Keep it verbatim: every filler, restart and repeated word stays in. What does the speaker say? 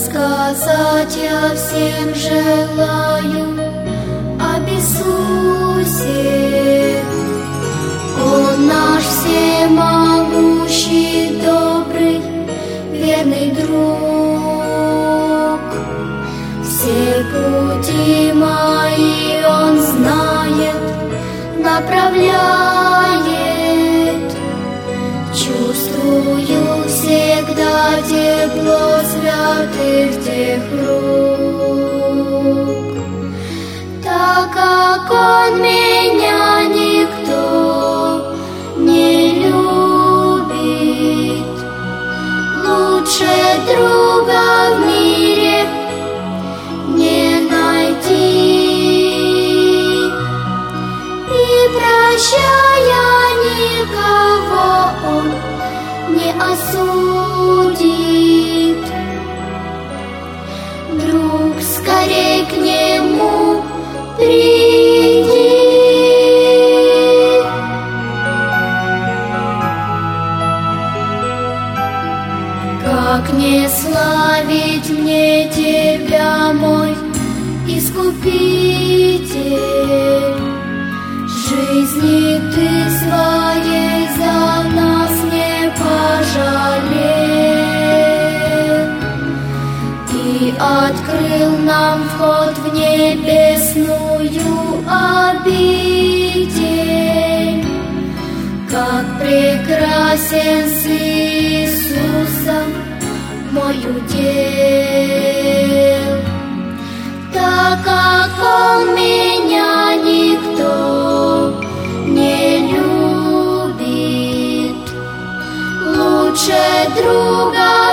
Рассказать я всем желаю об Иисусе. Он наш всемогущий, добрый, верный друг. Все пути мои Он знает, направляет. Чувствую всегда тепло святых тех рук. Так как Он меня никто не любит, лучше друга в мире не найти. И прощая никого, Он не осудит. Друг, скорей к Нему приди. Как не славить мне Тебя, мой Искупитель? Жизни Ты своей за нас не пожалел и открыл нам вход в небесную обитель. Как прекрасен с Иисусом мой удел, так как Он меня никто не любит, лучше друга